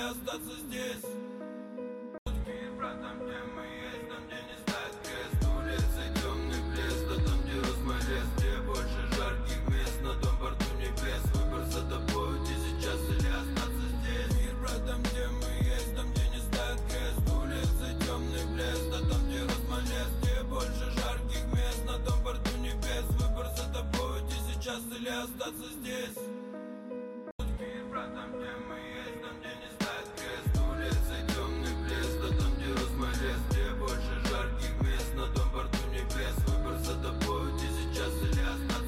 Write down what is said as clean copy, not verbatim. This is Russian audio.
остаться здесь? Мир, брат, там где мы есть, там где не знает крест. Улицы, темный пляс, да там где Розмалес. Где больше жарких мест, на том борту небес. Выбор за тобой, ты сейчас или остаться здесь. Мир, брат, там где мы есть, там где не знает крест. Улицы, темный пляс, да там где Розмалес. Где больше жарких мест, на том борту небес. Выбор за тобой, ты сейчас или остаться здесь. Мир, брат, там где мы есть.